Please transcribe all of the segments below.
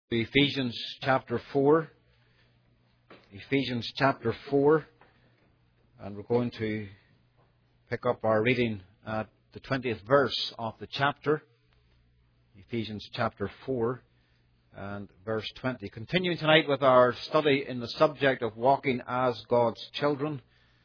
Ephesians chapter 4. Ephesians chapter 4. And we're going to pick up our reading at the 20th verse of the chapter. Ephesians chapter 4 and verse 20. Continuing tonight with our study in the subject of walking as God's children.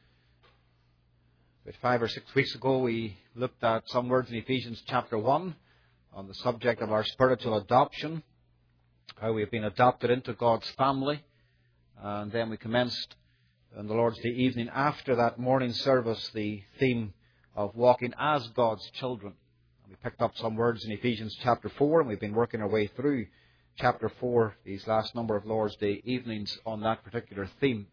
About 5 or 6 weeks ago we looked at some words in Ephesians chapter 1 on the subject of our spiritual adoption. How we have been adopted into God's family. And then we commenced on the Lord's Day evening after that morning service the theme of walking as God's children. And we picked up some words in Ephesians chapter 4 and we've been working our way through chapter 4 these last number of Lord's Day evenings on that particular theme.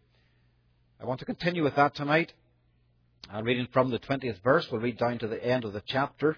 I want to continue with that tonight. Reading from the 20th verse, we'll read down to the end of the chapter.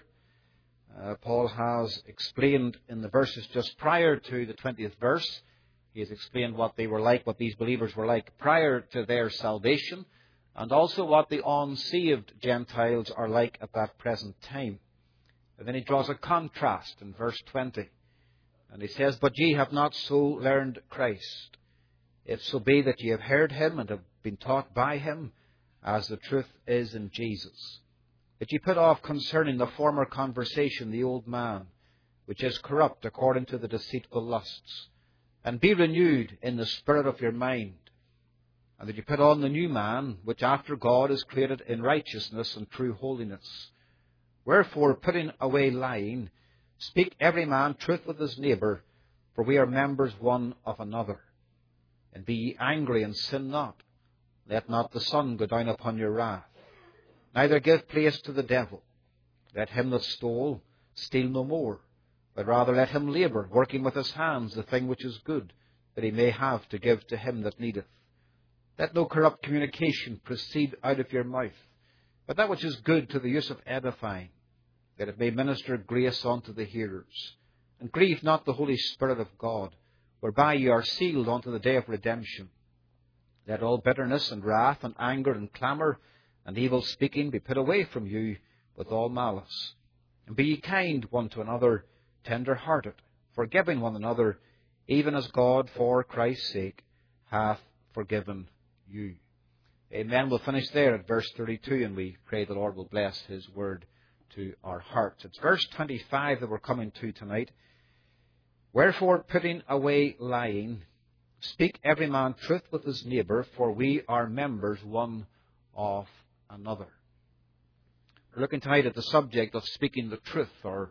Paul has explained in the verses just prior to the 20th verse, he has explained what they were like, what these believers were like prior to their salvation, and also what the unsaved Gentiles are like at that present time. And then he draws a contrast in verse 20. And he says, "But ye have not so learned Christ, if so be that ye have heard him and have been taught by him, as the truth is in Jesus. That ye put off concerning the former conversation the old man, which is corrupt according to the deceitful lusts, and be renewed in the spirit of your mind, and that ye put on the new man, which after God is created in righteousness and true holiness. Wherefore, putting away lying, speak every man truth with his neighbour, for we are members one of another. And be ye angry and sin not. Let not the sun go down upon your wrath. Neither give place to the devil. Let him that stole steal no more, but rather let him labour, working with his hands the thing which is good, that he may have to give to him that needeth. Let no corrupt communication proceed out of your mouth, but that which is good to the use of edifying, that it may minister grace unto the hearers. And grieve not the Holy Spirit of God, whereby ye are sealed unto the day of redemption. Let all bitterness and wrath and anger and clamour and evil speaking be put away from you with all malice. And be ye kind one to another, tender-hearted, forgiving one another, even as God for Christ's sake hath forgiven you." Amen. We'll finish there at verse 32, and we pray the Lord will bless his word to our hearts. It's verse 25 that we're coming to tonight. "Wherefore, putting away lying, speak every man truth with his neighbour, for we are members one of another." We're looking tonight at the subject of speaking the truth, or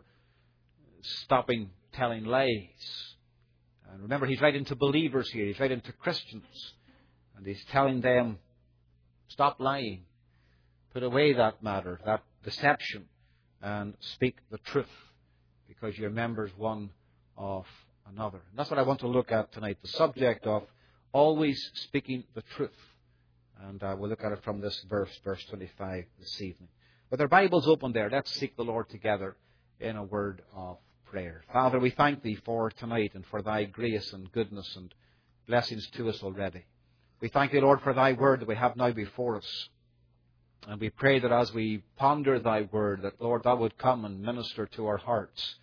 stopping telling lies. And remember, he's writing to believers here. He's writing to Christians. And he's telling them, stop lying. Put away that matter, that deception, and speak the truth, because you're members one of another. And that's what I want to look at tonight, the subject of always speaking the truth. And we'll look at it from this verse 25 this evening. With our Bibles open there, let's seek the Lord together in a word of prayer. Father, we thank Thee for tonight and for Thy grace and goodness and blessings to us already. We thank Thee, Lord, for Thy word that we have now before us. And we pray that as we ponder Thy word, that, Lord, Thou would come and minister to our hearts.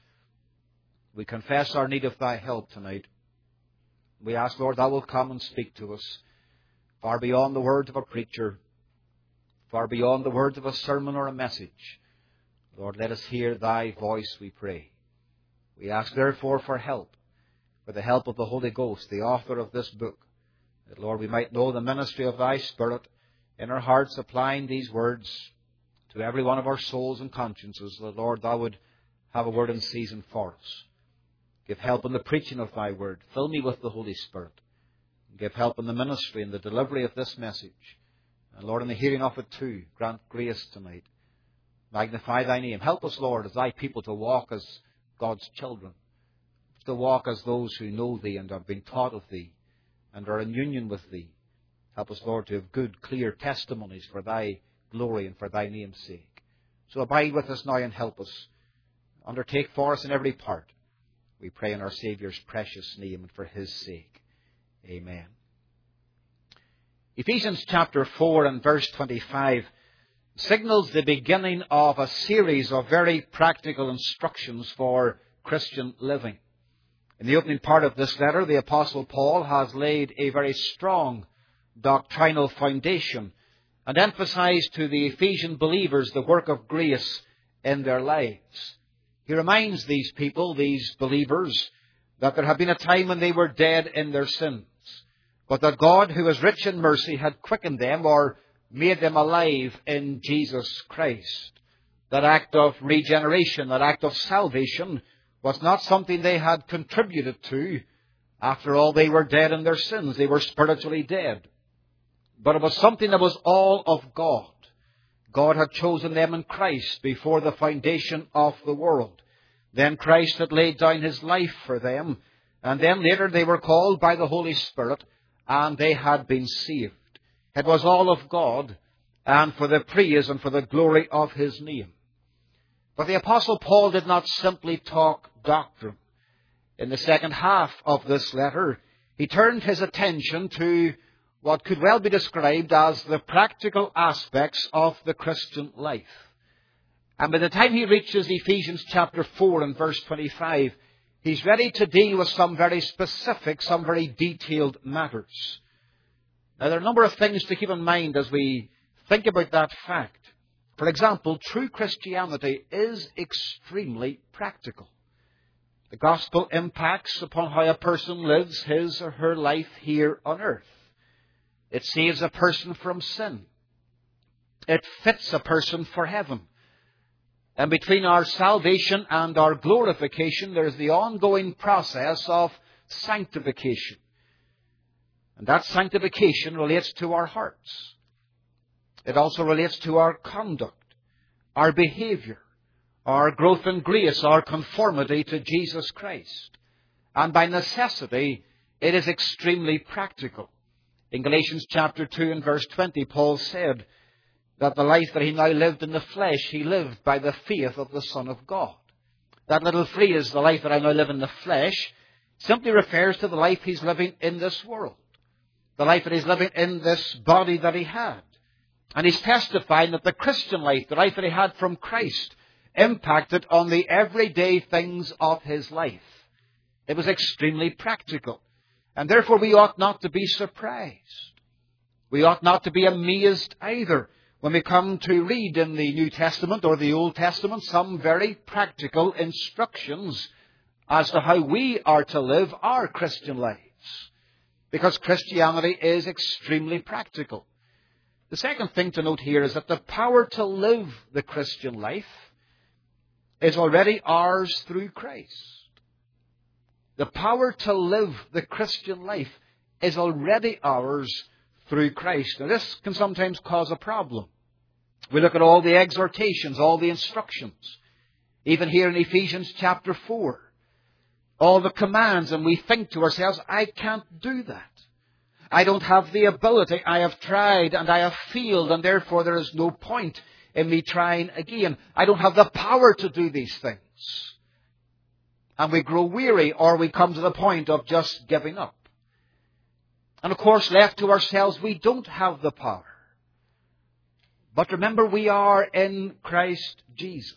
We confess our need of Thy help tonight. We ask, Lord, Thou wilt come and speak to us, far beyond the words of a preacher, far beyond the words of a sermon or a message. Lord, let us hear Thy voice, we pray. We ask, therefore, for help, for the help of the Holy Ghost, the author of this book, that, Lord, we might know the ministry of Thy Spirit in our hearts, applying these words to every one of our souls and consciences, that, Lord, Thou would have a word in season for us. Give help in the preaching of Thy word. Fill me with the Holy Spirit. Give help in the ministry and the delivery of this message. And Lord, in the hearing of it too, grant grace tonight. Magnify Thy name. Help us, Lord, as Thy people to walk as God's children, to walk as those who know Thee and have been taught of Thee and are in union with Thee. Help us, Lord, to have good, clear testimonies for Thy glory and for Thy name's sake. So abide with us now and help us. Undertake for us in every part. We pray in our Saviour's precious name and for His sake. Amen. Ephesians chapter 4 and verse 25 signals the beginning of a series of very practical instructions for Christian living. In the opening part of this letter, the Apostle Paul has laid a very strong doctrinal foundation and emphasized to the Ephesian believers the work of grace in their lives. He reminds these people, these believers, that there had been a time when they were dead in their sins, but that God, who is rich in mercy, had quickened them or made them alive in Jesus Christ. That act of regeneration, that act of salvation, was not something they had contributed to. After all, they were dead in their sins. They were spiritually dead. But it was something that was all of God. God had chosen them in Christ before the foundation of the world. Then Christ had laid down His life for them. And then later they were called by the Holy Spirit and they had been saved. It was all of God and for the praise and for the glory of His name. But the Apostle Paul did not simply talk doctrine. In the second half of this letter, he turned his attention to what could well be described as the practical aspects of the Christian life. And by the time he reaches Ephesians chapter 4 and verse 25, he's ready to deal with some very specific, some very detailed matters. Now, there are a number of things to keep in mind as we think about that fact. For example, true Christianity is extremely practical. The gospel impacts upon how a person lives his or her life here on earth. It saves a person from sin. It fits a person for heaven. And between our salvation and our glorification, there is the ongoing process of sanctification. And that sanctification relates to our hearts. It also relates to our conduct, our behavior, our growth in grace, our conformity to Jesus Christ. And by necessity, it is extremely practical. In Galatians chapter 2 and verse 20, Paul said that the life that he now lived in the flesh, he lived by the faith of the Son of God. That little phrase, the life that I now live in the flesh, simply refers to the life he's living in this world. The life that he's living in this body that he had. And he's testifying that the Christian life, the life that he had from Christ, impacted on the everyday things of his life. It was extremely practical. And therefore we ought not to be surprised. We ought not to be amazed either when we come to read in the New Testament or the Old Testament some very practical instructions as to how we are to live our Christian lives. Because Christianity is extremely practical. The second thing to note here is that the power to live the Christian life is already ours through Christ. The power to live the Christian life is already ours through Christ. Now, this can sometimes cause a problem. We look at all the exhortations, all the instructions, even here in Ephesians chapter 4, all the commands, and we think to ourselves, I can't do that. I don't have the ability. I have tried and I have failed, and therefore there is no point in me trying again. I don't have the power to do these things. And we grow weary, or we come to the point of just giving up. And of course, left to ourselves, we don't have the power. But remember, we are in Christ Jesus.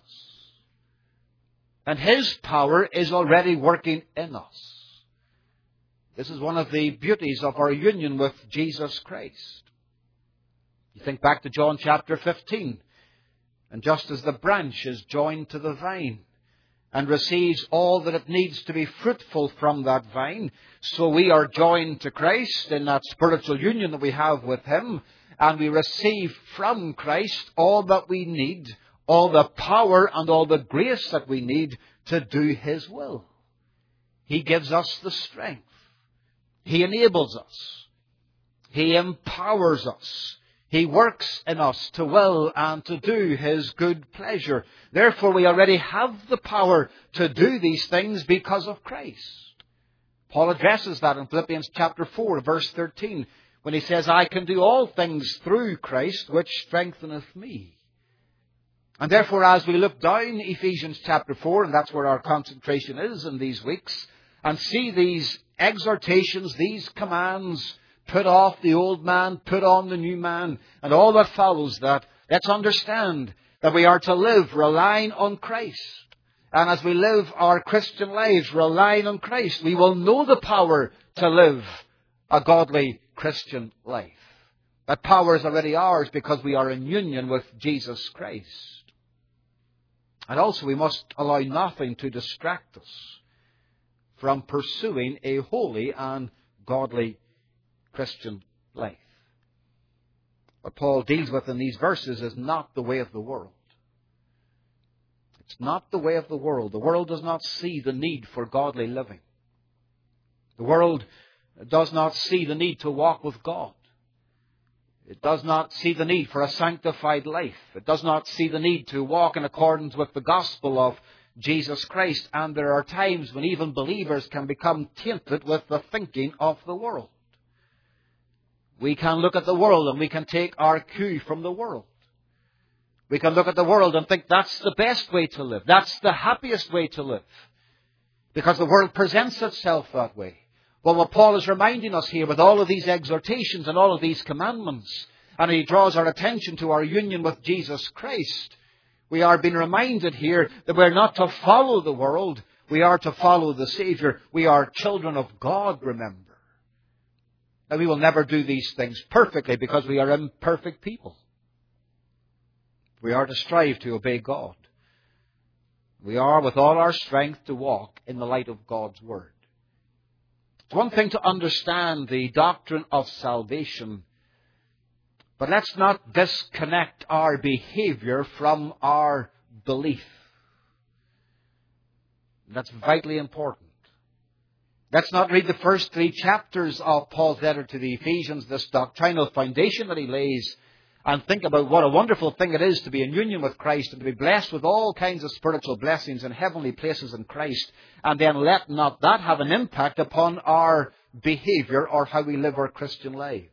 And His power is already working in us. This is one of the beauties of our union with Jesus Christ. You think back to John chapter 15. And just as the branch is joined to the vine and receives all that it needs to be fruitful from that vine, so we are joined to Christ in that spiritual union that we have with Him, and we receive from Christ all that we need, all the power and all the grace that we need to do His will. He gives us the strength. He enables us. He empowers us. He works in us to will and to do His good pleasure. Therefore, we already have the power to do these things because of Christ. Paul addresses that in Philippians chapter 4, verse 13, when he says, I can do all things through Christ, which strengtheneth me. And therefore, as we look down Ephesians chapter 4, and that's where our concentration is in these weeks, and see these exhortations, these commands, put off the old man, put on the new man, and all that follows that, let's understand that we are to live relying on Christ. And as we live our Christian lives relying on Christ, we will know the power to live a godly Christian life. That power is already ours because we are in union with Jesus Christ. And also we must allow nothing to distract us from pursuing a holy and godly Christian life. What Paul deals with in these verses is not the way of the world. It's not the way of the world. The world does not see the need for godly living. The world does not see the need to walk with God. It does not see the need for a sanctified life. It does not see the need to walk in accordance with the gospel of Jesus Christ. And there are times when even believers can become tainted with the thinking of the world. We can look at the world and we can take our cue from the world. We can look at the world and think that's the best way to live. That's the happiest way to live. Because the world presents itself that way. Well, what Paul is reminding us here with all of these exhortations and all of these commandments, and he draws our attention to our union with Jesus Christ, we are being reminded here that we're not to follow the world, we are to follow the Savior. We are children of God, remember. Now, we will never do these things perfectly because we are imperfect people. We are to strive to obey God. We are, with all our strength, to walk in the light of God's Word. It's one thing to understand the doctrine of salvation, but let's not disconnect our behavior from our belief. That's vitally important. Let's not read the first 3 chapters of Paul's letter to the Ephesians, this doctrinal foundation that he lays, and think about what a wonderful thing it is to be in union with Christ and to be blessed with all kinds of spiritual blessings in heavenly places in Christ. And then let not that have an impact upon our behavior or how we live our Christian lives.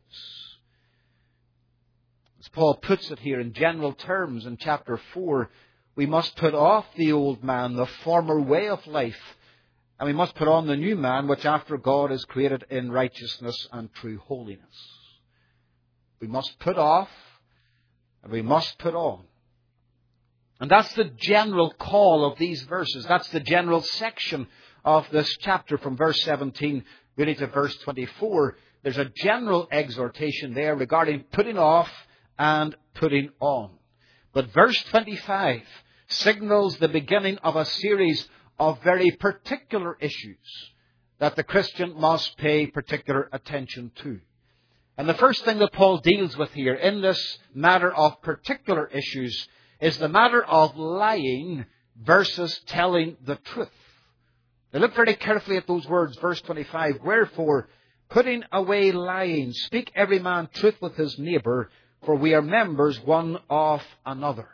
As Paul puts it here in general terms in chapter 4, we must put off the old man, the former way of life, and we must put on the new man, which after God is created in righteousness and true holiness. We must put off and we must put on. And that's the general call of these verses. That's the general section of this chapter from verse 17 really to verse 24. There's a general exhortation there regarding putting off and putting on. But verse 25 signals the beginning of a series of very particular issues that the Christian must pay particular attention to. And the first thing that Paul deals with here in this matter of particular issues is the matter of lying versus telling the truth. Now look very carefully at those words, verse 25. Wherefore, putting away lying, speak every man truth with his neighbour, for we are members one of another.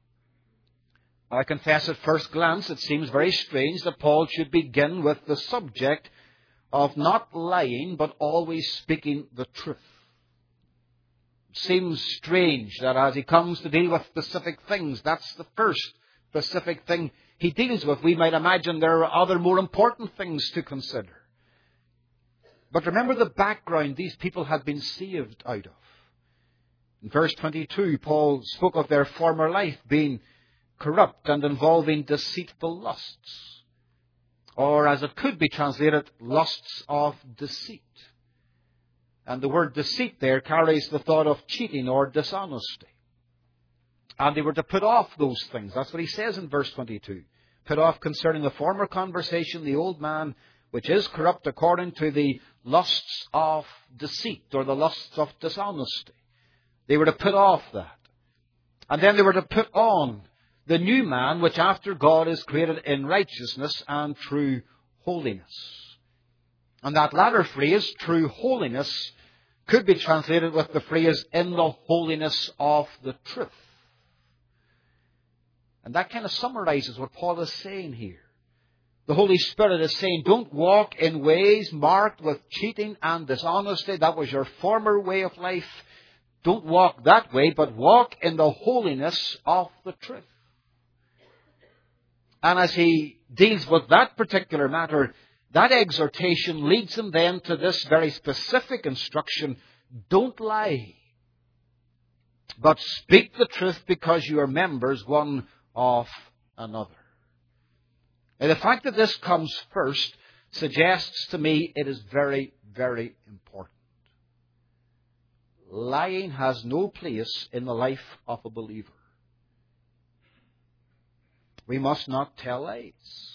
I confess at first glance it seems very strange that Paul should begin with the subject of not lying but always speaking the truth. It seems strange that as he comes to deal with specific things, that's the first specific thing he deals with. We might imagine there are other more important things to consider. But remember the background these people had been saved out of. In verse 22, Paul spoke of their former life being corrupt and involving deceitful lusts. Or as it could be translated, lusts of deceit. And the word deceit there carries the thought of cheating or dishonesty. And they were to put off those things. That's what he says in verse 22. Put off concerning the former conversation the old man, which is corrupt according to the lusts of deceit or the lusts of dishonesty. They were to put off that. And then they were to put on the new man, which after God is created in righteousness and true holiness. And that latter phrase, true holiness, could be translated with the phrase, in the holiness of the truth. And that kind of summarizes what Paul is saying here. The Holy Spirit is saying, don't walk in ways marked with cheating and dishonesty. That was your former way of life. Don't walk that way, but walk in the holiness of the truth. And as he deals with that particular matter, that exhortation leads him then to this very specific instruction. Don't lie, but speak the truth because you are members one of another. Now, the fact that this comes first suggests to me it is very, very important. Lying has no place in the life of a believer. We must not tell lies.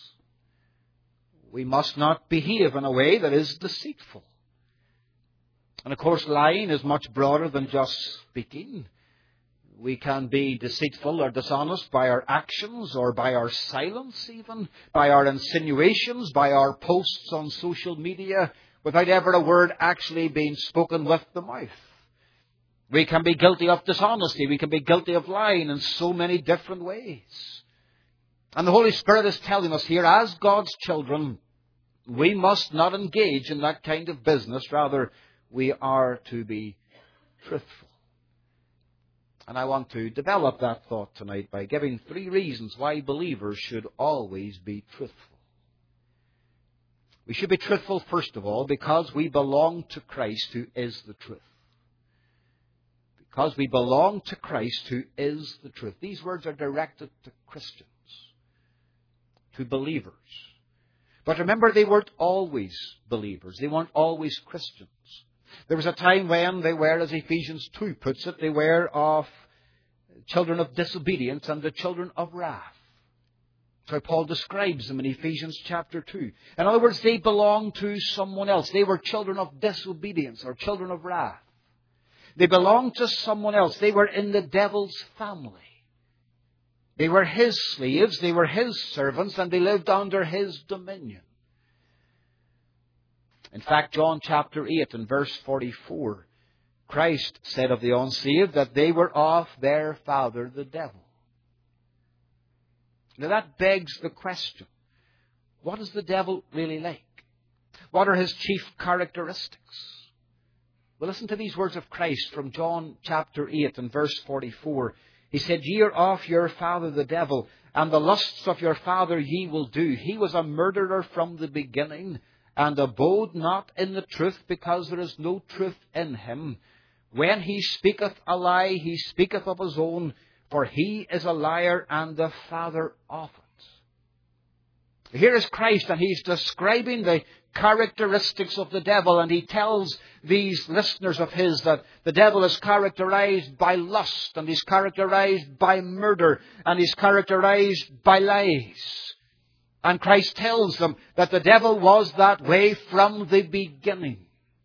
We must not behave in a way that is deceitful. And of course, lying is much broader than just speaking. We can be deceitful or dishonest by our actions or by our silence even, by our insinuations, by our posts on social media, without ever a word actually being spoken with the mouth. We can be guilty of dishonesty. We can be guilty of lying in so many different ways. And the Holy Spirit is telling us here, as God's children, we must not engage in that kind of business. Rather, we are to be truthful. And I want to develop that thought tonight by giving 3 reasons why believers should always be truthful. We should be truthful, first of all, because we belong to Christ, who is the truth. Because we belong to Christ, who is the truth. These words are directed to Christians, to believers. But remember, they weren't always believers. They weren't always Christians. There was a time when they were, as Ephesians 2 puts it, they were of children of disobedience and the children of wrath. That's how Paul describes them in Ephesians chapter 2. In other words, they belonged to someone else. They were children of disobedience or children of wrath. They belonged to someone else. They were in the devil's family. They were his slaves, they were his servants, and they lived under his dominion. In fact, John chapter 8 and verse 44, Christ said of the unsaved that they were of their father, the devil. Now that begs the question, what is the devil really like? What are his chief characteristics? Well, listen to these words of Christ from John chapter 8 and verse 44. He said, "Ye are of your father the devil, and the lusts of your father ye will do. He was a murderer from the beginning, and abode not in the truth, because there is no truth in him. When he speaketh a lie, he speaketh of his own, for he is a liar and the father of it." Here is Christ, and he's describing the characteristics of the devil, and he tells these listeners of his that the devil is characterized by lust, and he's characterized by murder, and he's characterized by lies. And Christ tells them that the devil was that way from the beginning.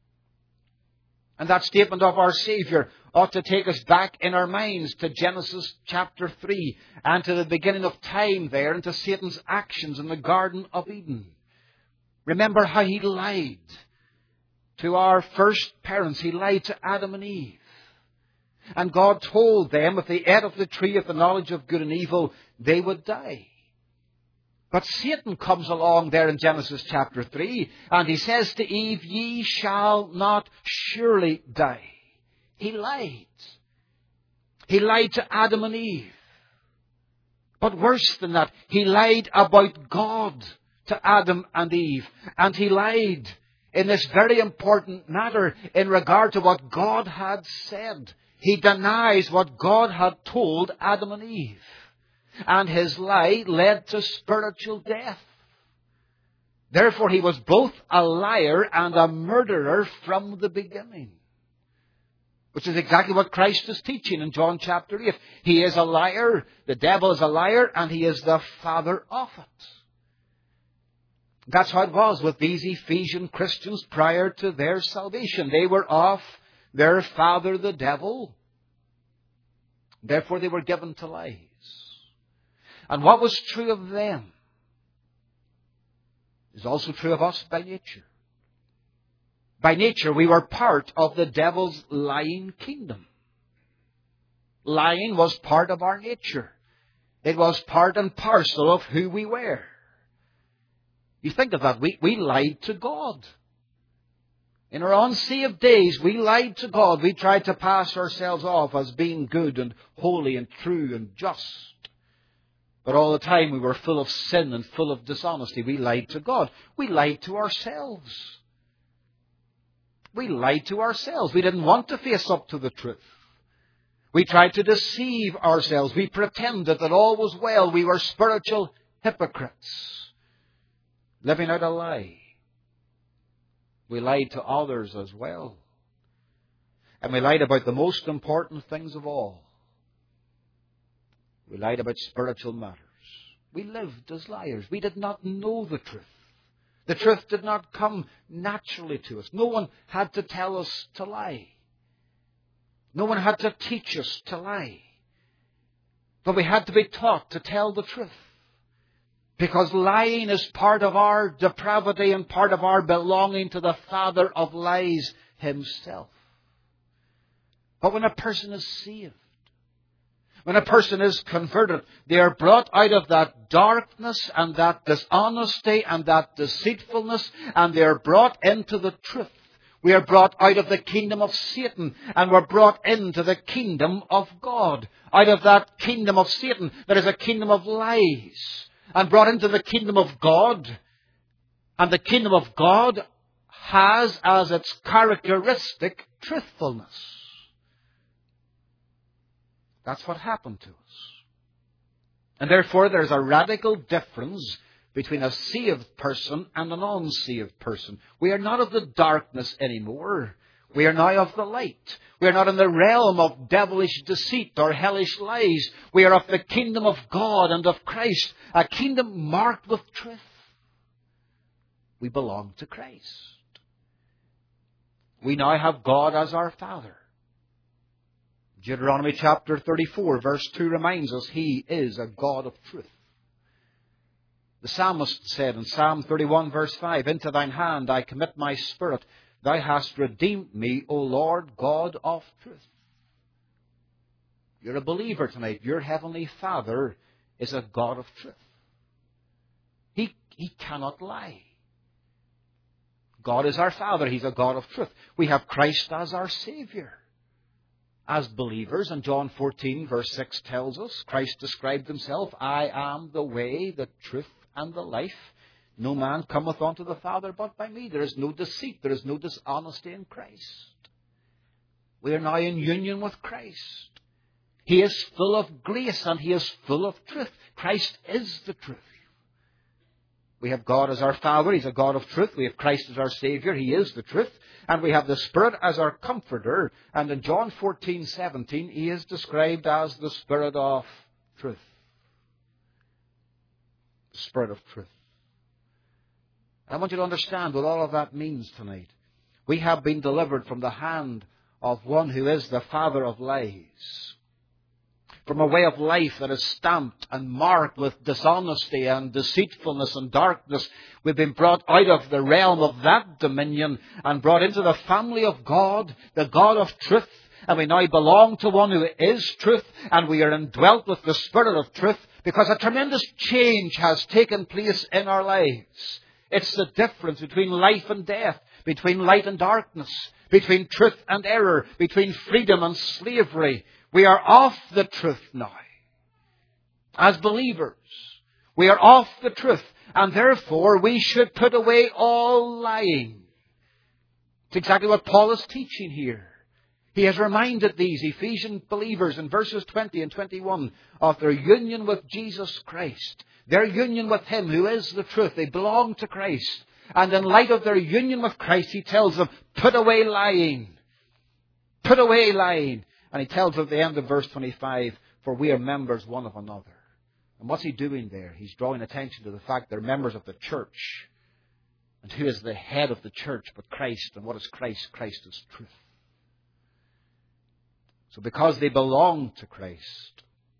And that statement of our Savior ought to take us back in our minds to Genesis chapter 3 and to the beginning of time there and to Satan's actions in the Garden of Eden. Remember how he lied to our first parents. He lied to Adam and Eve. And God told them if they ate of the tree of the knowledge of good and evil, they would die. But Satan comes along there in Genesis chapter 3, and he says to Eve, "Ye shall not surely die." He lied. He lied to Adam and Eve. But worse than that, he lied about God to Adam and Eve. And he lied in this very important matter in regard to what God had said. He denies what God had told Adam and Eve. And his lie led to spiritual death. Therefore, he was both a liar and a murderer from the beginning. Which is exactly what Christ is teaching in John chapter 8. He is a liar, the devil is a liar, and he is the father of it. That's how it was with these Ephesian Christians prior to their salvation. They were of their father, the devil. Therefore, they were given to lies. And what was true of them is also true of us by nature. By nature, we were part of the devil's lying kingdom. Lying was part of our nature. It was part and parcel of who we were. You think of that. We lied to God. In our unsaved days, we lied to God. We tried to pass ourselves off as being good and holy and true and just. But all the time we were full of sin and full of dishonesty. We lied to God. We lied to ourselves. We lied to ourselves. We didn't want to face up to the truth. We tried to deceive ourselves. We pretended that all was well. We were spiritual hypocrites. living out a lie. We lied to others as well. And we lied about the most important things of all. We lied about spiritual matters. We lived as liars. We did not know the truth. The truth did not come naturally to us. No one had to tell us to lie. No one had to teach us to lie. But we had to be taught to tell the truth. Because lying is part of our depravity and part of our belonging to the father of lies himself. But when a person is saved, when a person is converted, they are brought out of that darkness and that dishonesty and that deceitfulness, and they are brought into the truth. We are brought out of the kingdom of Satan, and we're brought into the kingdom of God. Out of that kingdom of Satan, there is a kingdom of lies, and brought into the kingdom of God. And the kingdom of God has as its characteristic truthfulness. That's what happened to us. And therefore there's a radical difference between a saved person and an unsaved person. We are not of the darkness anymore. We are now of the light. We are not in the realm of devilish deceit or hellish lies. We are of the kingdom of God and of Christ, a kingdom marked with truth. We belong to Christ. We now have God as our Father. Deuteronomy chapter 34, verse 2 reminds us He is a God of truth. The psalmist said in Psalm 31, verse 5, "Into thine hand I commit my spirit. Thou hast redeemed me, O Lord God of truth." You're a believer tonight. Your heavenly Father is a God of truth. He cannot lie. God is our Father. He's a God of truth. We have Christ as our Savior. As believers, and John 14, verse 6 tells us, Christ described himself, "I am the way, the truth, and the life. No man cometh unto the Father but by me." There is no deceit. There is no dishonesty in Christ. We are now in union with Christ. He is full of grace and He is full of truth. Christ is the truth. We have God as our Father. He's a God of truth. We have Christ as our Savior. He is the truth. And we have the Spirit as our Comforter. And in John 14:17, He is described as the Spirit of truth. The Spirit of truth. I want you to understand what all of that means tonight. We have been delivered from the hand of one who is the father of lies. From a way of life that is stamped and marked with dishonesty and deceitfulness and darkness. We've been brought out of the realm of that dominion and brought into the family of God, the God of truth. And we now belong to one who is truth, and we are indwelt with the Spirit of truth because a tremendous change has taken place in our lives. It's the difference between life and death, between light and darkness, between truth and error, between freedom and slavery. We are off the truth now. As believers, we are off the truth, and therefore we should put away all lying. It's exactly what Paul is teaching here. He has reminded these Ephesian believers in verses 20 and 21 of their union with Jesus Christ. Their union with Him who is the truth. They belong to Christ. And in light of their union with Christ, he tells them, put away lying. Put away lying. And he tells them at the end of verse 25, for we are members one of another. And what's he doing there? He's drawing attention to the fact they're members of the church. And who is the head of the church but Christ? And what is Christ? Christ is truth. So because they belong to Christ,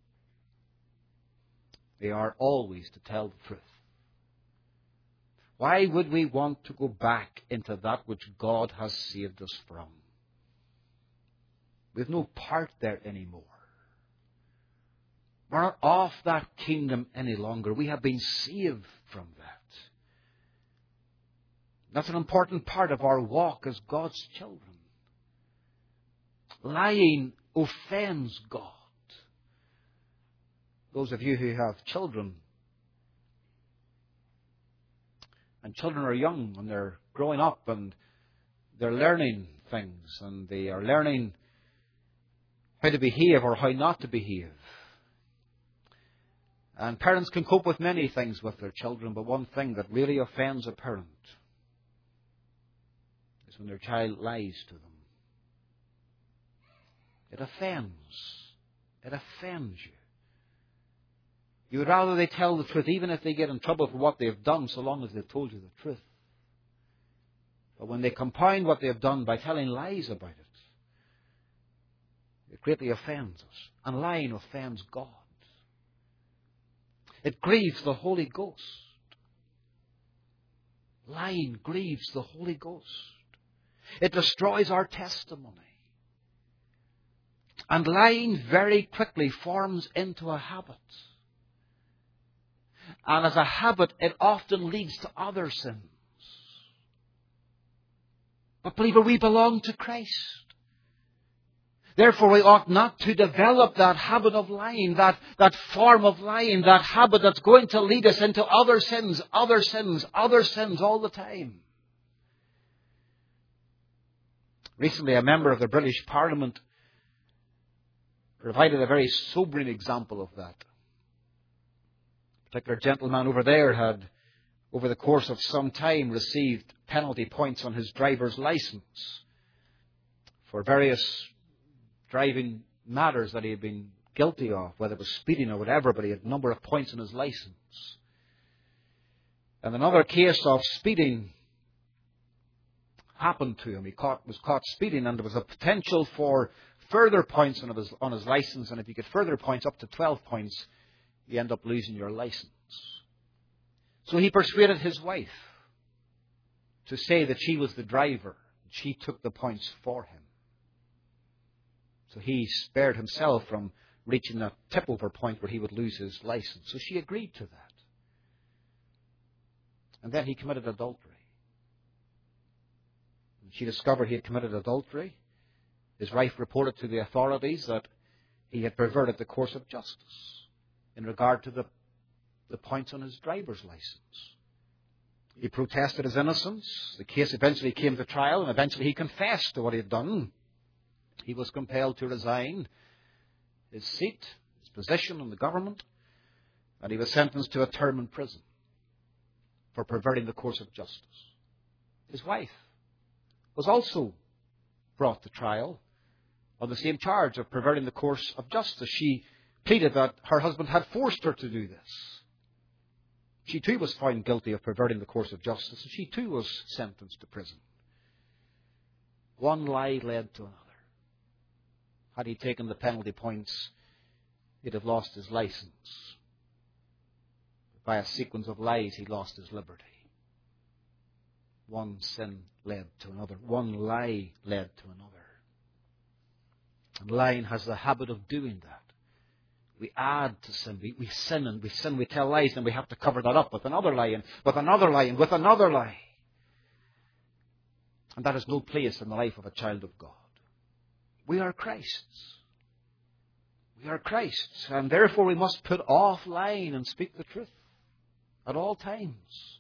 they are always to tell the truth. Why would we want to go back into that which God has saved us from? We have no part there anymore. We're not off that kingdom any longer. We have been saved from that. That's an important part of our walk as God's children. Lying offends God. Those of you who have children, and children are young and they're growing up and they're learning things and they are learning how to behave or how not to behave. And parents can cope with many things with their children, but one thing that really offends a parent is when their child lies to them. It offends. It offends you. You would rather they tell the truth, even if they get in trouble for what they've done, so long as they've told you the truth. But when they compound what they've done by telling lies about it, it greatly offends us. And lying offends God. It grieves the Holy Ghost. Lying grieves the Holy Ghost. It destroys our testimony. And lying very quickly forms into a habit. And as a habit, it often leads to other sins. But believer, we belong to Christ. Therefore, we ought not to develop that habit of lying, that form of lying, that habit that's going to lead us into other sins all the time. Recently, a member of the British Parliament provided a very sobering example of that. A particular gentleman over there had, over the course of some time, received penalty points on his driver's license for various driving matters that he had been guilty of, whether it was speeding or whatever, but he had a number of points on his license. And another case of speeding happened to him. He was caught speeding, and there was a potential for further points on his license, and if you get further points, up to 12 points, you end up losing your license. So he persuaded his wife to say that she was the driver. She took the points for him. So he spared himself from reaching a tip-over point where he would lose his license. So she agreed to that. And then he committed adultery. When she discovered he had committed adultery, his wife reported to the authorities that he had perverted the course of justice in regard to the points on his driver's license. He protested his innocence. The case eventually came to trial, and eventually he confessed to what he had done. He was compelled to resign his seat, his position in the government, and he was sentenced to a term in prison for perverting the course of justice. His wife was also brought to trial on the same charge of perverting the course of justice. She pleaded that her husband had forced her to do this. She too was found guilty of perverting the course of justice, and she too was sentenced to prison. One lie led to another. Had he taken the penalty points, he'd have lost his license. By a sequence of lies, he lost his liberty. One sin led to another. One lie led to another. And lying has the habit of doing that. We add to sin. We sin and we sin. We tell lies, and we have to cover that up with another lie and with another lie and with another lie. And that has no place in the life of a child of God. We are Christ's. We are Christ's. And therefore we must put off lying and speak the truth at all times.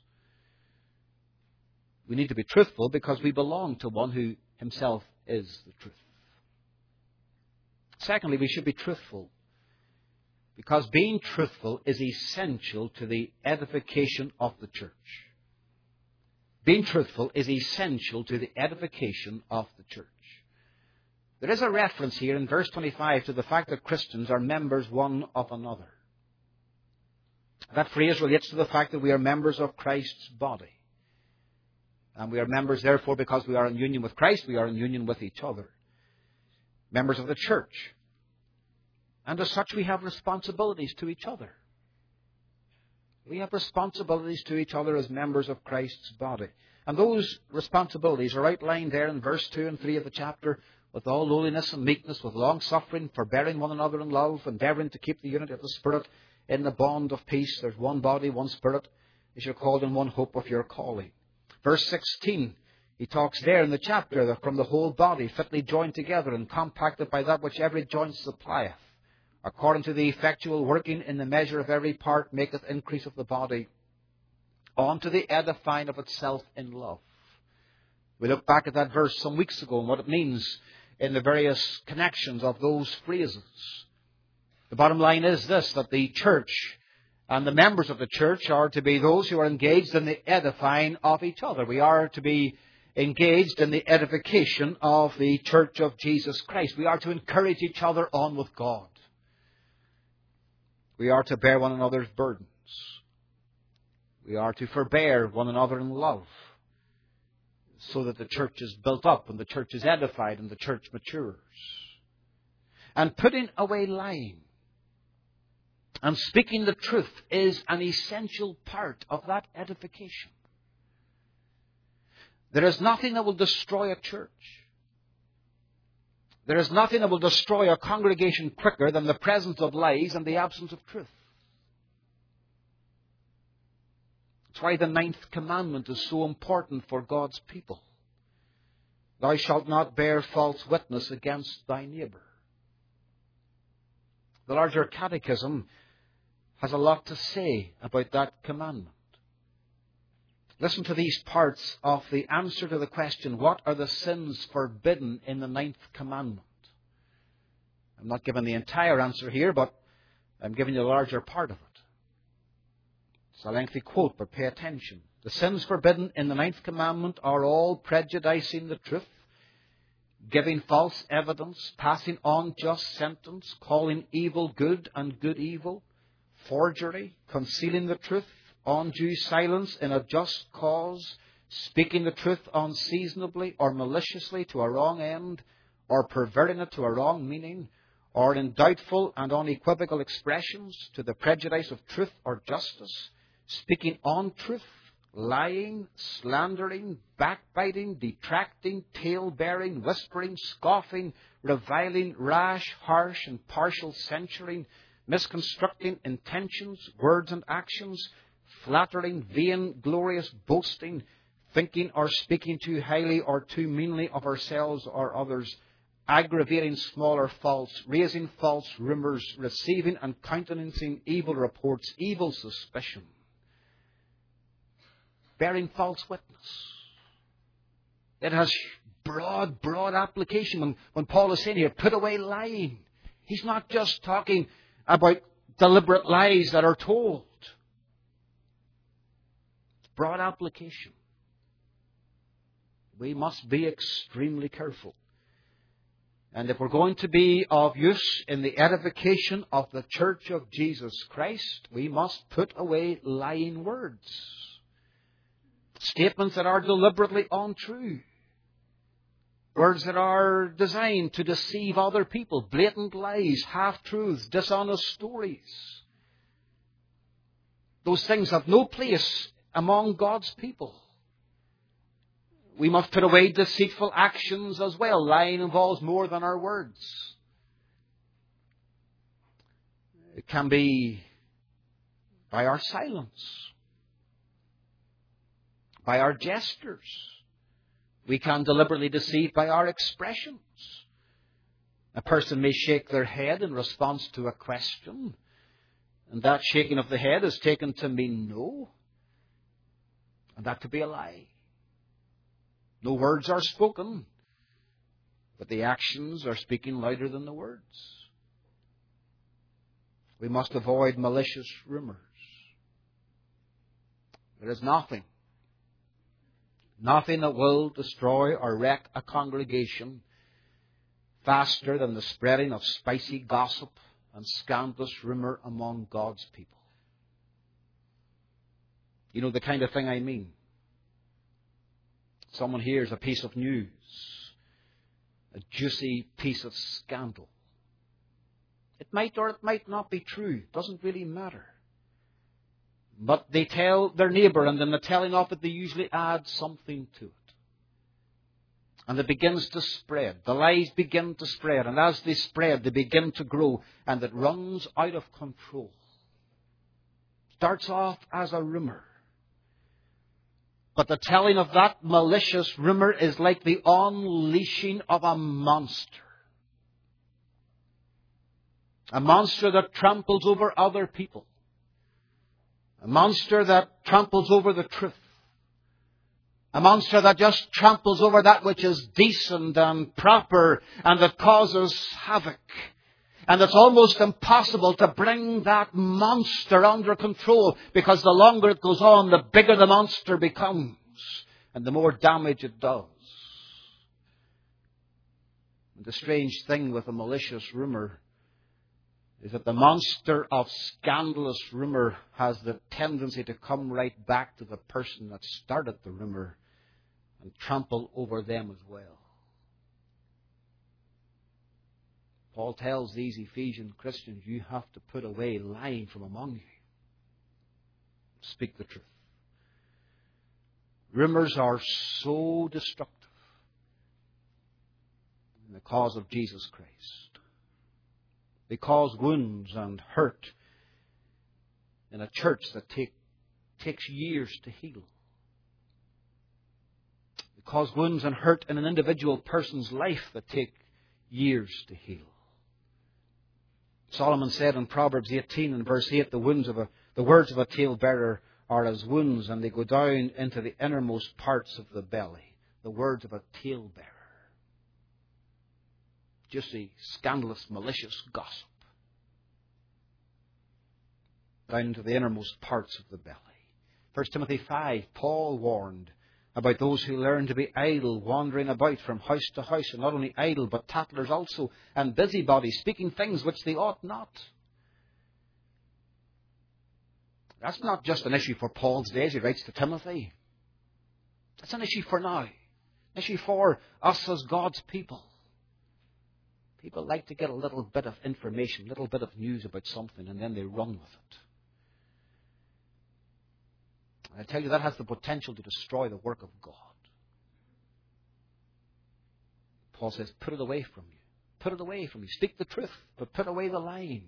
We need to be truthful because we belong to one who himself is the truth. Secondly, we should be truthful because being truthful is essential to the edification of the church. Being truthful is essential to the edification of the church. There is a reference here in verse 25 to the fact that Christians are members one of another. That phrase relates to the fact that we are members of Christ's body. And we are members, therefore, because we are in union with Christ, we are in union with each other. Members of the church. And as such, we have responsibilities to each other. We have responsibilities to each other as members of Christ's body. And those responsibilities are outlined there in verse 2 and 3 of the chapter, with all lowliness and meekness, with long-suffering, forbearing one another in love, endeavouring to keep the unity of the Spirit in the bond of peace. There's one body, one Spirit, as you're called in one hope of your calling. Verse 16, he talks there in the chapter that from the whole body, fitly joined together and compacted by that which every joint supplieth, according to the effectual working in the measure of every part, maketh increase of the body, unto the edifying of itself in love. We looked back at that verse some weeks ago and what it means in the various connections of those phrases. The bottom line is this, that the church And the members of the church are to be those who are engaged in the edifying of each other. We are to be engaged in the edification of the church of Jesus Christ. We are to encourage each other on with God. We are to bear one another's burdens. We are to forbear one another in love, so that the church is built up and the church is edified and the church matures. And putting away lying and speaking the truth is an essential part of that edification. There is nothing that will destroy a church. There is nothing that will destroy a congregation quicker than the presence of lies and the absence of truth. That's why the 9th commandment is so important for God's people. Thou shalt not bear false witness against thy neighbour. The larger catechism has a lot to say about that commandment. Listen to these parts of the answer to the question, what are the sins forbidden in the 9th commandment? I'm not giving the entire answer here, but I'm giving you a larger part of it. It's a lengthy quote, but pay attention. The sins forbidden in the 9th commandment are all prejudicing the truth, giving false evidence, passing unjust sentence, calling evil good and good evil, forgery, concealing the truth, undue silence in a just cause, speaking the truth unseasonably or maliciously to a wrong end, or perverting it to a wrong meaning, or in doubtful and unequivocal expressions to the prejudice of truth or justice, speaking untruth, lying, slandering, backbiting, detracting, tale-bearing, whispering, scoffing, reviling, rash, harsh, and partial censuring, misconstructing intentions, words and actions, flattering, vain, glorious boasting, thinking or speaking too highly or too meanly of ourselves or others, aggravating smaller faults, raising false rumours, receiving and countenancing evil reports, evil suspicion, bearing false witness. It has broad application. When Paul is saying here, put away lying, he's not just talking about deliberate lies that are told. Broad application. We must be extremely careful. And if we're going to be of use in the edification of the church of Jesus Christ, we must put away lying words. Statements that are deliberately untrue. Words that are designed to deceive other people. Blatant lies, half-truths, dishonest stories. Those things have no place among God's people. We must put away deceitful actions as well. Lying involves more than our words. It can be by our silence, by our gestures. We can deliberately deceive by our expressions. A person may shake their head in response to a question, and that shaking of the head is taken to mean no, and that could be a lie. No words are spoken, but the actions are speaking louder than the words. We must avoid malicious rumours. There is nothing that will destroy or wreck a congregation faster than the spreading of spicy gossip and scandalous rumour among God's people. You know the kind of thing I mean. Someone hears a piece of news, a juicy piece of scandal. It might or it might not be true. It doesn't really matter. But they tell their neighbour, and in the telling of it, they usually add something to it. And it begins to spread. The lies begin to spread. And as they spread, they begin to grow. And it runs out of control. Starts off as a rumour. But the telling of that malicious rumour is like the unleashing of a monster. A monster that tramples over other people. A monster that tramples over the truth. A monster that just tramples over that which is decent and proper and that causes havoc. And it's almost impossible to bring that monster under control, because the longer it goes on, the bigger the monster becomes and the more damage it does. And the strange thing with a malicious rumor is that the monster of scandalous rumor has the tendency to come right back to the person that started the rumor and trample over them as well. Paul tells these Ephesian Christians, you have to put away lying from among you. Speak the truth. Rumors are so destructive in the cause of Jesus Christ. They cause wounds and hurt in a church that takes years to heal. They cause wounds and hurt in an individual person's life that take years to heal. Solomon said in Proverbs 18 and verse 8, the words of a talebearer are as wounds, and they go down into the innermost parts of the belly. The words of a talebearer. Just the scandalous, malicious gossip. Down into the innermost parts of the belly. 1 Timothy 5, Paul warned about those who learn to be idle, wandering about from house to house, and not only idle, but tattlers also, and busybodies, speaking things which they ought not. That's not just an issue for Paul's day, as he writes to Timothy. That's an issue for now. An issue for us as God's people. People like to get a little bit of information, a little bit of news about something, and then they run with it. And I tell you, that has the potential to destroy the work of God. Paul says, put it away from you. Put it away from you. Speak the truth, but put away the lying.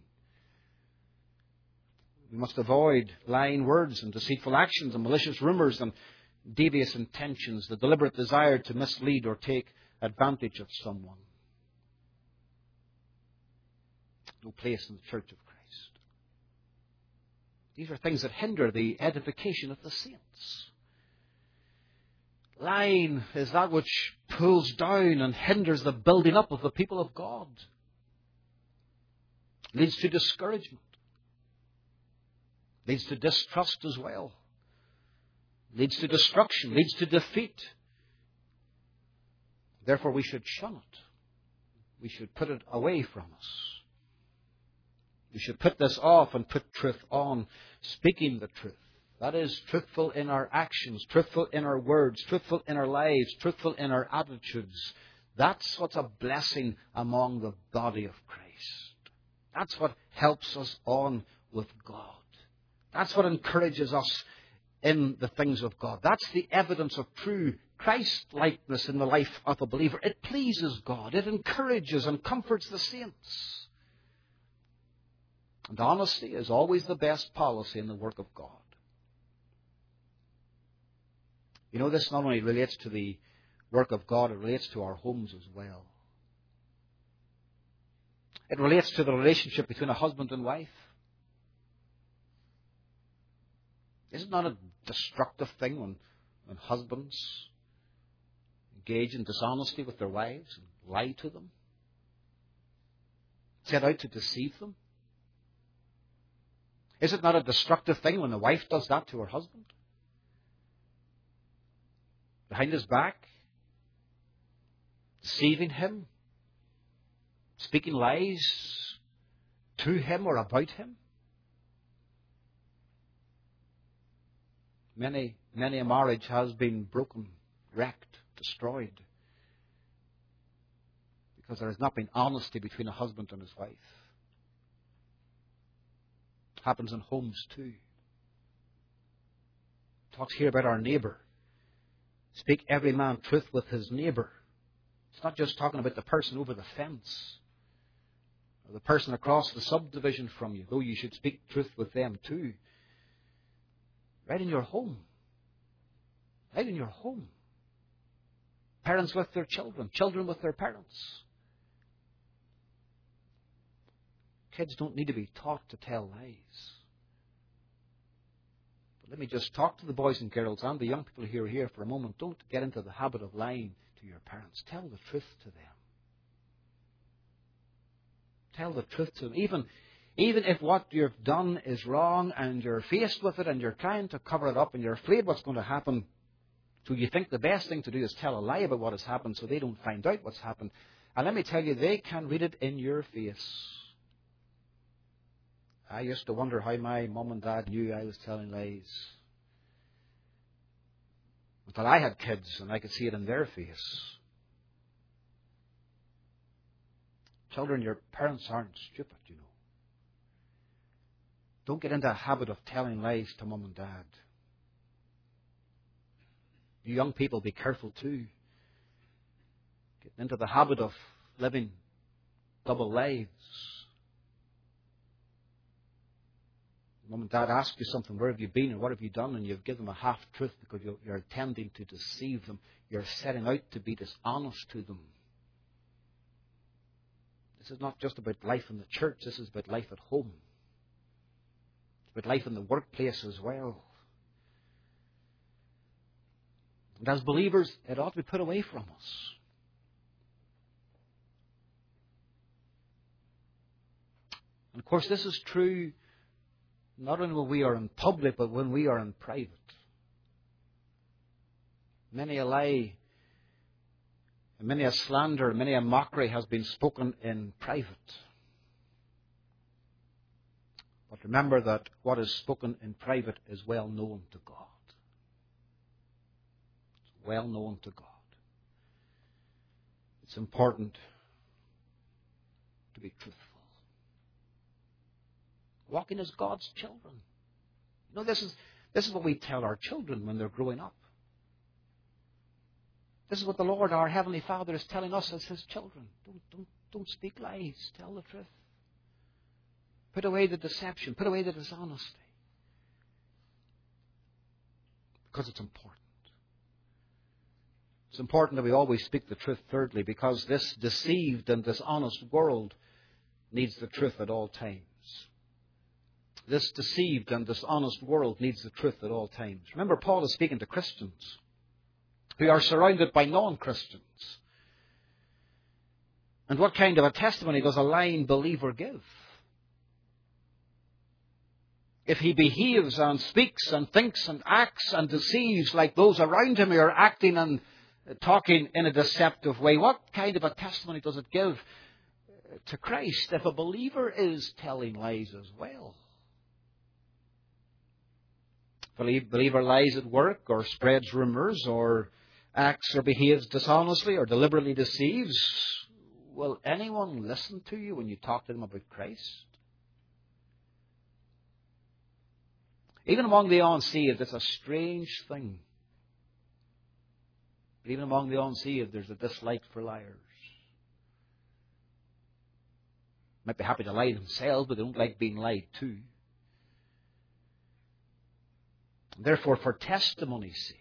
We must avoid lying words and deceitful actions and malicious rumors and devious intentions, the deliberate desire to mislead or take advantage of someone. No place in the Church of Christ. These are things that hinder the edification of the saints. Lying is that which pulls down and hinders the building up of the people of God. Leads to discouragement. Leads to distrust as well. Leads to destruction. Leads to defeat. Therefore we should shun it. We should put it away from us. We should put this off and put truth on, speaking the truth. That is, truthful in our actions, truthful in our words, truthful in our lives, truthful in our attitudes. That's what's a blessing among the body of Christ. That's what helps us on with God. That's what encourages us in the things of God. That's the evidence of true Christ-likeness in the life of a believer. It pleases God. It encourages and comforts the saints. And honesty is always the best policy in the work of God. You know, this not only relates to the work of God, it relates to our homes as well. It relates to the relationship between a husband and wife. Is it not a destructive thing when husbands engage in dishonesty with their wives and lie to them? Set out to deceive them? Is it not a destructive thing when the wife does that to her husband? Behind his back? Deceiving him? Speaking lies to him or about him? Many a marriage has been broken, wrecked, destroyed, because there has not been honesty between a husband and his wife. It happens in homes too. It talks here about our neighbour. Speak every man truth with his neighbour. It's not just talking about the person over the fence or the person across the subdivision from you, though you should speak truth with them too. Right in your home. Right in your home. Parents with their children. Children with their parents. Kids don't need to be taught to tell lies. But let me just talk to the boys and girls and the young people who are here for a moment. Don't get into the habit of lying to your parents. Tell the truth to them. Tell the truth to them. Even if what you've done is wrong and you're faced with it and you're trying to cover it up and you're afraid what's going to happen, so you think the best thing to do is tell a lie about what has happened so they don't find out what's happened. And let me tell you, they can read it in your face. I used to wonder how my mum and dad knew I was telling lies. Until I had kids and I could see it in their face. Children, your parents aren't stupid, you know. Don't get into a habit of telling lies to mum and dad. You young people, be careful too. Getting into the habit of living double lives. Mum and dad ask you something, where have you been and what have you done? And you've given them a half-truth because you're intending to deceive them. You're setting out to be dishonest to them. This is not just about life in the church. This is about life at home. It's about life in the workplace as well. And as believers, it ought to be put away from us. And of course, this is true not only when we are in public, but when we are in private. Many a lie, many a slander, many a mockery has been spoken in private. But remember that what is spoken in private is well known to God. It's well known to God. It's important to be truthful. Walking as God's children. You know, this is what we tell our children when they're growing up. This is what the Lord, our Heavenly Father, is telling us as His children. Don't speak lies. Tell the truth. Put away the deception. Put away the dishonesty. Because it's important. It's important that we always speak the truth, thirdly, because this deceived and dishonest world needs the truth at all times. This deceived and dishonest world needs the truth at all times. Remember, Paul is speaking to Christians who are surrounded by non-Christians. And what kind of a testimony does a lying believer give? If he behaves and speaks and thinks and acts and deceives like those around him who are acting and talking in a deceptive way, what kind of a testimony does it give to Christ if a believer is telling lies as well? If a believer lies at work or spreads rumors or acts or behaves dishonestly or deliberately deceives, will anyone listen to you when you talk to them about Christ? Even among the unsaved, it's a strange thing. But even among the unsaved, there's a dislike for liars. Might be happy to lie themselves, but they don't like being lied to. Therefore, for testimony's sake,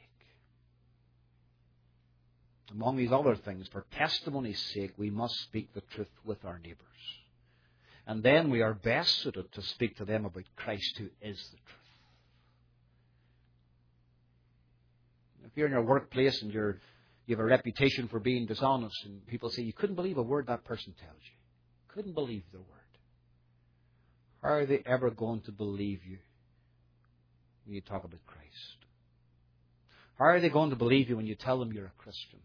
among these other things, for testimony's sake, we must speak the truth with our neighbours. And then we are best suited to speak to them about Christ, who is the truth. If you're in your workplace and you have a reputation for being dishonest, and people say, you couldn't believe a word that person tells you. Couldn't believe their word. How are they ever going to believe you when you talk about Christ? How are they going to believe you when you tell them you're a Christian?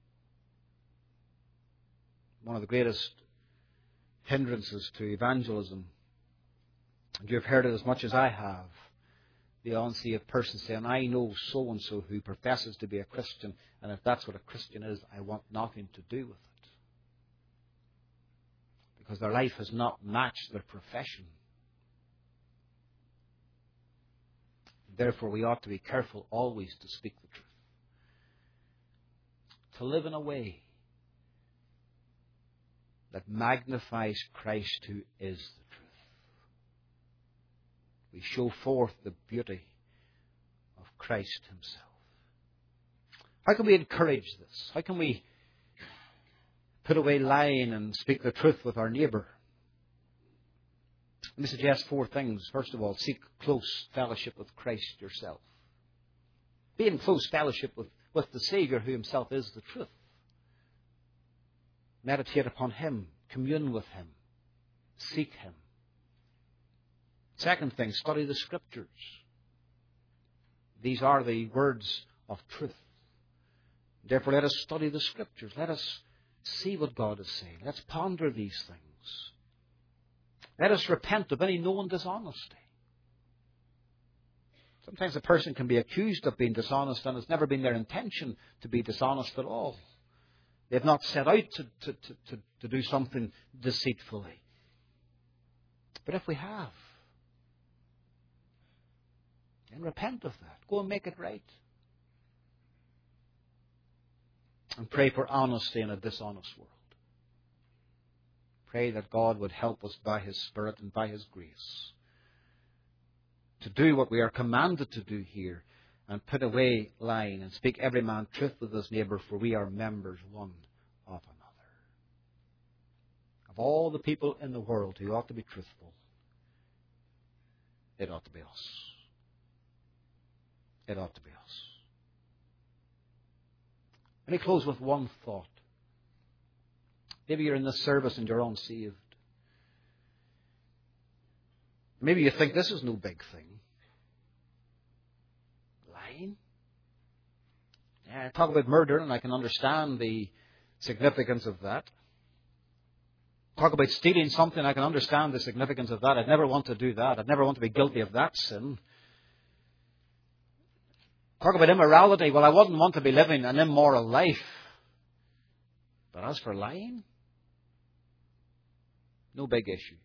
One of the greatest hindrances to evangelism, and you've heard it as much as I have, the unsaved person saying, I know so-and-so who professes to be a Christian, and if that's what a Christian is, I want nothing to do with it. Because their life has not matched their profession. Therefore, we ought to be careful always to speak the truth. To live in a way that magnifies Christ, who is the truth. We show forth the beauty of Christ Himself. How can we encourage this? How can we put away lying and speak the truth with our neighbour? Let me suggest 4 things. First of all, seek close fellowship with Christ yourself. Be in close fellowship with the Saviour, who Himself is the truth. Meditate upon Him. Commune with Him. Seek Him. Second thing, study the Scriptures. These are the words of truth. Therefore, let us study the Scriptures. Let us see what God is saying. Let's ponder these things. Let us repent of any known dishonesty. Sometimes a person can be accused of being dishonest and it's never been their intention to be dishonest at all. They've not set out to do something deceitfully. But if we have, then repent of that. Go and make it right. And pray for honesty in a dishonest world. Pray that God would help us by His Spirit and by His grace to do what we are commanded to do here and put away lying and speak every man truth with his neighbour, for we are members one of another. Of all the people in the world who ought to be truthful, it ought to be us. It ought to be us. Let me close with one thought. Maybe you're in this service and you're unsaved. Maybe you think this is no big thing. Lying? Yeah, talk about murder and I can understand the significance of that. Talk about stealing something, I can understand the significance of that. I'd never want to do that. I'd never want to be guilty of that sin. Talk about immorality. Well, I wouldn't want to be living an immoral life. But as for lying, no big issue.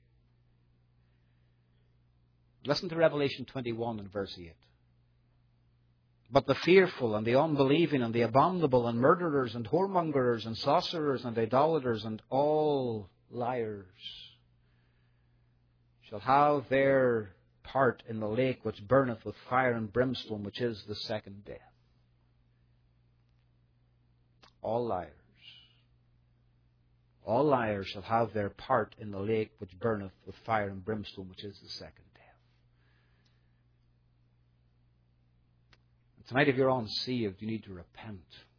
Listen to Revelation 21 and verse 8. But the fearful and the unbelieving and the abominable and murderers and whoremongers and sorcerers and idolaters and all liars shall have their part in the lake which burneth with fire and brimstone, which is the second death. All liars. All liars shall have their part in the lake which burneth with fire and brimstone, which is the second death. And tonight, if you're unsaved, you need to repent.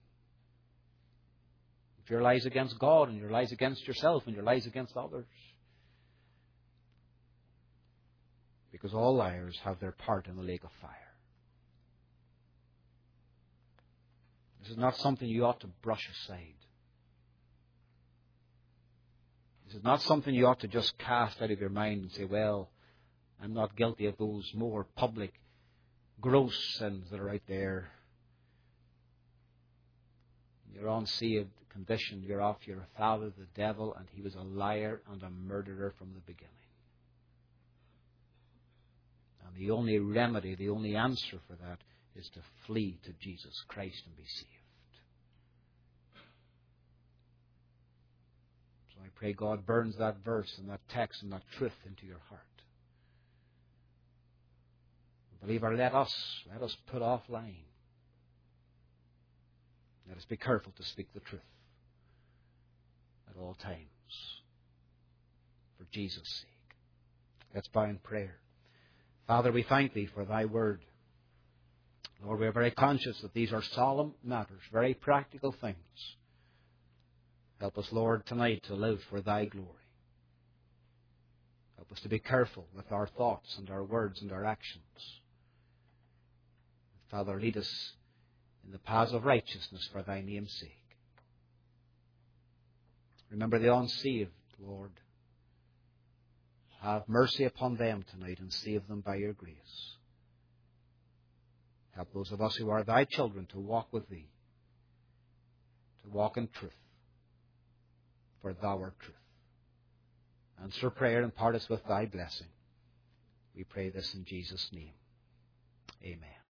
If your lies against God and your lies against yourself and your lies against others. Because all liars have their part in the lake of fire. This is not something you ought to brush aside. This is not something you ought to just cast out of your mind and say, well, I'm not guilty of those more public, gross sins that are out there. You're unsaved condition, you're off your father, the devil, and he was a liar and a murderer from the beginning. And the only remedy, the only answer for that is to flee to Jesus Christ and be saved. So I pray God burns that verse and that text and that truth into your heart. Believer, let us put off lying. Let us be careful to speak the truth at all times for Jesus' sake. Let's bow in prayer. Father, we thank Thee for Thy word. Lord, we are very conscious that these are solemn matters, very practical things. Help us, Lord, tonight to live for Thy glory. Help us to be careful with our thoughts and our words and our actions. Father, lead us in the paths of righteousness for Thy name's sake. Remember the unsaved, Lord. Have mercy upon them tonight and save them by Your grace. Help those of us who are Thy children to walk with Thee, to walk in truth, for Thou art truth. Answer prayer and part us with Thy blessing. We pray this in Jesus' name. Amen.